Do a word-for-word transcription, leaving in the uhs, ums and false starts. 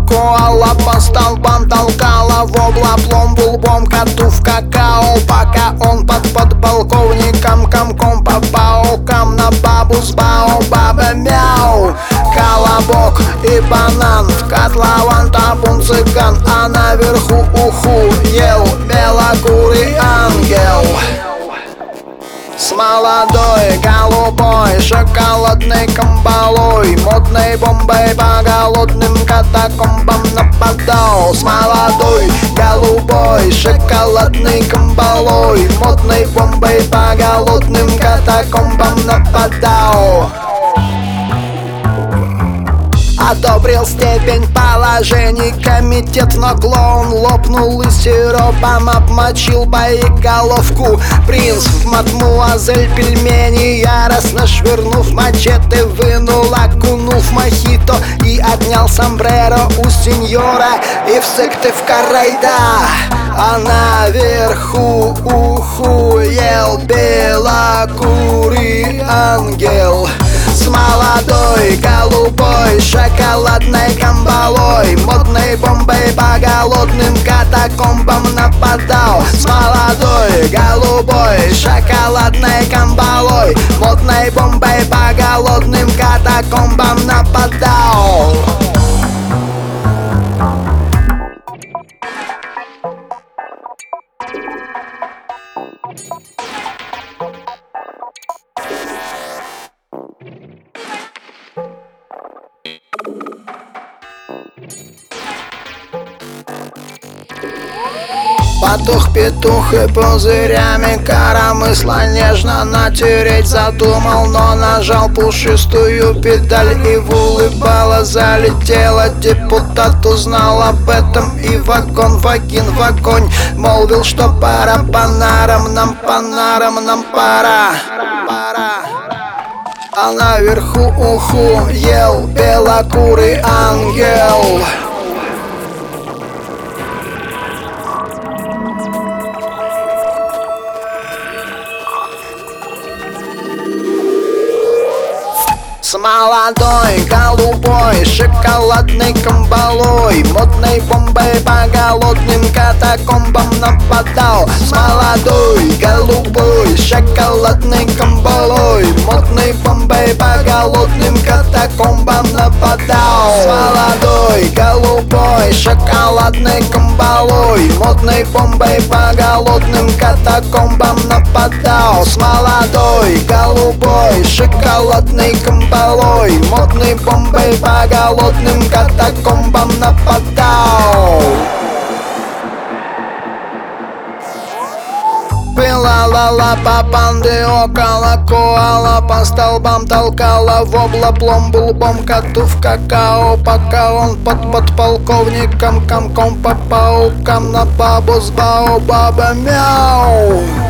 коала по столбам толкала вобла пломбулбом коту в какао, пока он под подполковником комком по паукам на бабу с бао-баба мяу. Колобок и банан, в котлован табун цыган, а наверху уху ел белокурый ангел. С молодой, голубой, шоколадной камбалой, модной бомбой по голодным катакомбам нападал. С молодой, голубой, шоколадной камбалой, модной бомбой по голодным катакомбам нападал. Одобрил степень положений комитет, но клоун лопнул и сиропом обмочил боеголовку. Принц в мадмуазель пельмени, яростно швырнув мачете, вынул, окунув мохито и отнял сомбреро у сеньора. И в сыкты в карайда, а наверху уху ел белокурый ангел. С молодой, голубой, шоколадной камбалой, модной бомбой по голодным катакомбам нападал. С молодой, голубой, шоколадной камбалой, модной бомбой по голодным катакомбам нападал. Потух петух и пузырями коромысла нежно натереть задумал, но нажал пушистую педаль и в улыбало залетела. Депутат узнал об этом и вагон, вагин, вагонь молвил, что пора по нарам, нам по нарам, нам пора. А наверху уху ел белокурый ангел. С молодой, голубой, шоколадной камбалой, модной бомбой по голодным катакомбам нападал. С молодой, голубой, шоколадной камбалой, модной бомбой по голодным катакомбам нападал. С молодой, голубой, шоколадной камбалой, модной бомбой по голодным катакомбам нападал. С молодой, голубой, шоколадной камбалой, модной бомбой по голодным катакомбам нападал. Пила-ла-ла по панды около коала, по столбам толкала вобла пломбулбом коту в какао, пока он под подполковником комком по паукам на бабу с бао-баба мяу.